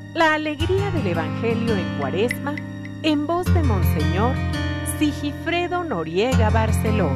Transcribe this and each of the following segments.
La alegría del Evangelio en Cuaresma, en voz de Monseñor Sigifredo Noriega Barceló.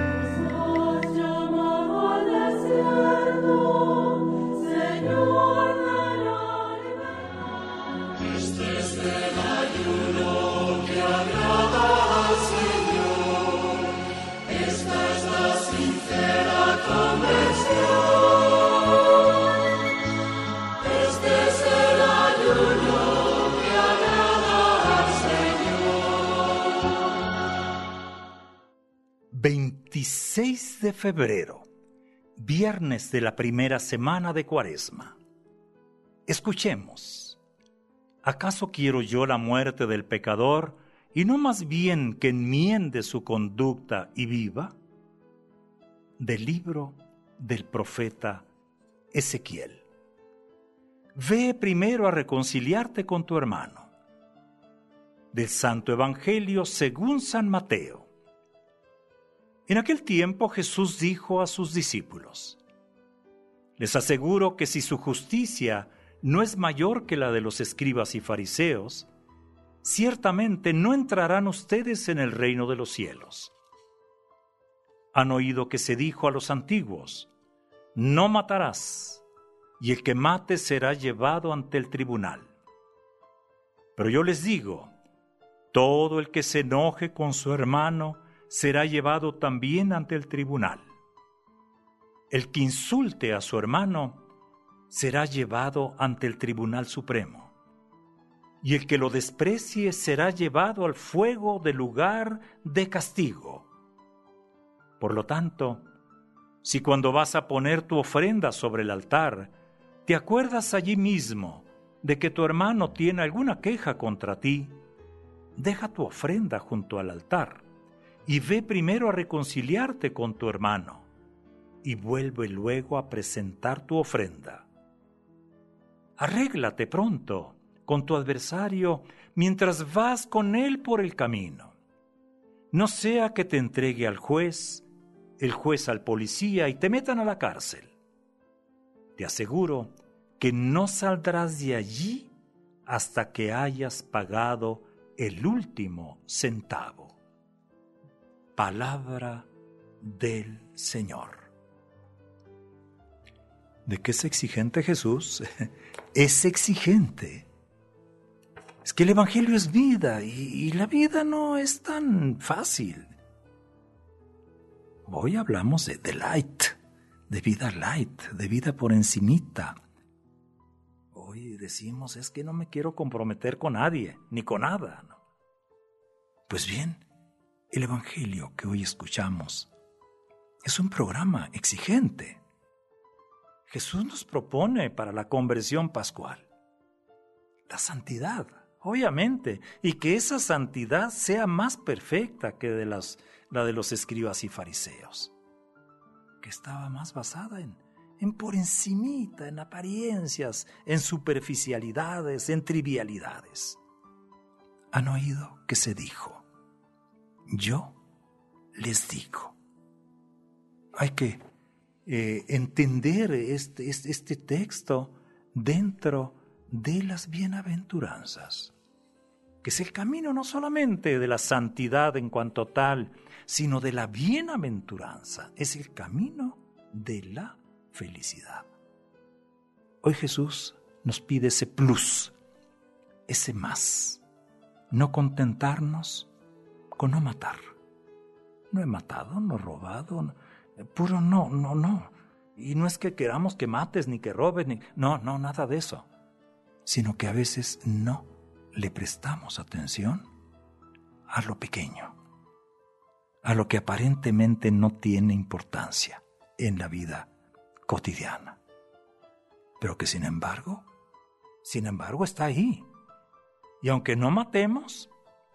De febrero, viernes de la primera semana de Cuaresma. Escuchemos. ¿Acaso quiero yo la muerte del pecador y no más bien que enmiende su conducta y viva? Del libro del profeta Ezequiel. Ve primero a reconciliarte con tu hermano. Del Santo Evangelio según San Mateo. En aquel tiempo Jesús dijo a sus discípulos: les aseguro que si su justicia no es mayor que la de los escribas y fariseos, ciertamente no entrarán ustedes en el reino de los cielos. Han oído que se dijo a los antiguos: no matarás, y el que mate será llevado ante el tribunal. Pero yo les digo, todo el que se enoje con su hermano será llevado también ante el tribunal. El que insulte a su hermano será llevado ante el Tribunal Supremo. Y el que lo desprecie será llevado al fuego del lugar de castigo. Por lo tanto, si cuando vas a poner tu ofrenda sobre el altar, te acuerdas allí mismo de que tu hermano tiene alguna queja contra ti, deja tu ofrenda junto al altar y ve primero a reconciliarte con tu hermano, y vuelve luego a presentar tu ofrenda. Arréglate pronto con tu adversario mientras vas con él por el camino. No sea que te entregue al juez, el juez al policía y te metan a la cárcel. Te aseguro que no saldrás de allí hasta que hayas pagado el último centavo. Palabra del Señor. ¿De qué es exigente Jesús? Es exigente. Es que el Evangelio es vida y la vida no es tan fácil. Hoy hablamos de light, de vida por encimita. Hoy decimos, es que no me quiero comprometer con nadie, ni con nada, ¿no? Pues bien, el Evangelio que hoy escuchamos es un programa exigente. Jesús nos propone para la conversión pascual la santidad, obviamente, y que esa santidad sea más perfecta que la de los escribas y fariseos, que estaba más basada en por encimita, en apariencias, en superficialidades, en trivialidades. Han oído que se dijo: yo les digo. Hay que entender este texto dentro de las bienaventuranzas, que es el camino no solamente de la santidad en cuanto tal, sino de la bienaventuranza, es el camino de la felicidad. Hoy Jesús nos pide ese plus, ese más, no contentarnos con no matar. No he matado, no he robado, puro no. Y no es que queramos que mates ni que robes, no, nada de eso. Sino que a veces no le prestamos atención a lo pequeño, a lo que aparentemente no tiene importancia en la vida cotidiana. Pero que sin embargo está ahí. Y aunque no matemos,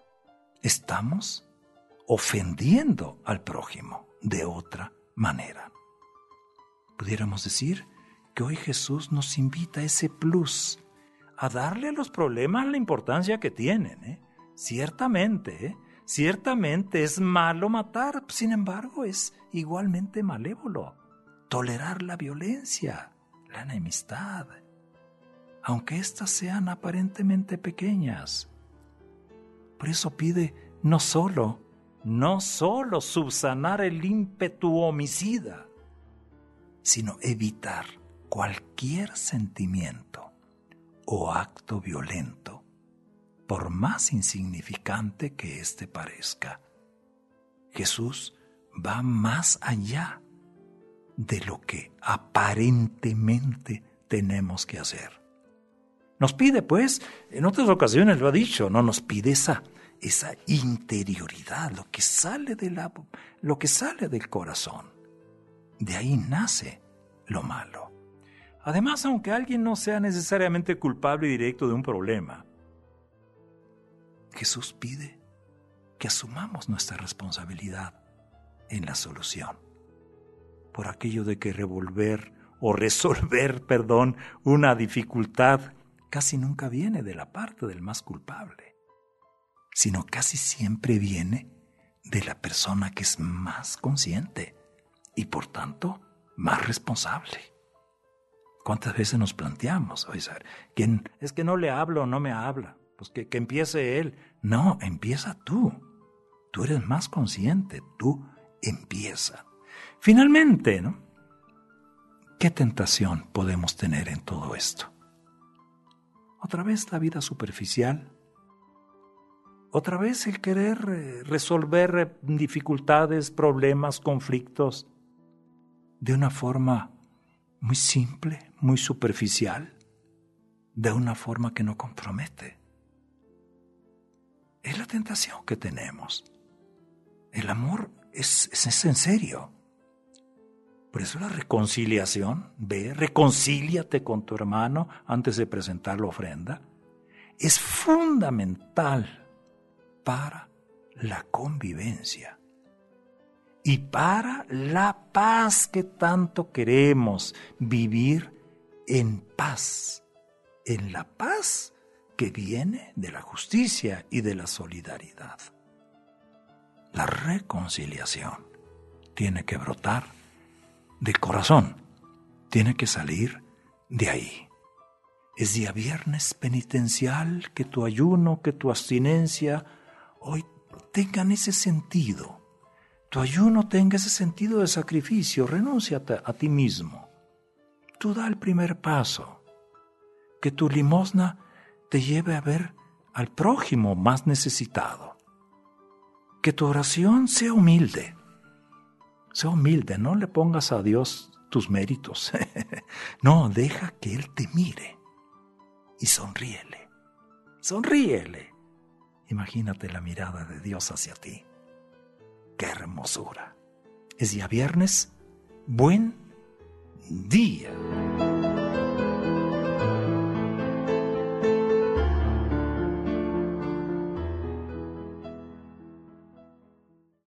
estamos ofendiendo al prójimo de otra manera. Pudiéramos decir que hoy Jesús nos invita a ese plus, a darle a los problemas la importancia que tienen. Ciertamente es malo matar, sin embargo es igualmente malévolo tolerar la violencia, la enemistad. aunque éstas sean aparentemente pequeñas. Por eso pide no solo subsanar el ímpetu homicida, sino evitar cualquier sentimiento o acto violento, por más insignificante que éste parezca. Jesús va más allá de lo que aparentemente tenemos que hacer. Nos pide, pues, en otras ocasiones lo ha dicho, no nos pide esa interioridad, lo que sale del corazón. De ahí nace lo malo. Además, aunque alguien no sea necesariamente culpable directo de un problema, Jesús pide que asumamos nuestra responsabilidad en la solución. Por aquello de que resolver una dificultad casi nunca viene de la parte del más culpable, sino casi siempre viene de la persona que es más consciente y por tanto más responsable. ¿Cuántas veces nos planteamos, oye, ¿quién es que no le hablo o no me habla? Pues que empiece él. No, empieza tú. Tú eres más consciente, tú empieza. Finalmente, ¿no? ¿Qué tentación podemos tener en todo esto? Otra vez la vida superficial, otra vez el querer resolver dificultades, problemas, conflictos de una forma muy simple, muy superficial, de una forma que no compromete. Es la tentación que tenemos. El amor es en serio. Por eso la reconciliación, reconcíliate con tu hermano antes de presentar la ofrenda, es fundamental para la convivencia y para la paz que tanto queremos, vivir en paz, en la paz que viene de la justicia y de la solidaridad. La reconciliación tiene que brotar del corazón, tiene que salir de ahí. Es día viernes penitencial, que tu ayuno, que tu abstinencia hoy tengan ese sentido. Tu ayuno tenga ese sentido de sacrificio, renuncia a ti mismo. Tú da el primer paso, que tu limosna te lleve a ver al prójimo más necesitado. Que tu oración sea humilde. Sea humilde, no le pongas a Dios tus méritos. No, deja que Él te mire y sonríele. Sonríele. Imagínate la mirada de Dios hacia ti. ¡Qué hermosura! Es día viernes. Buen día.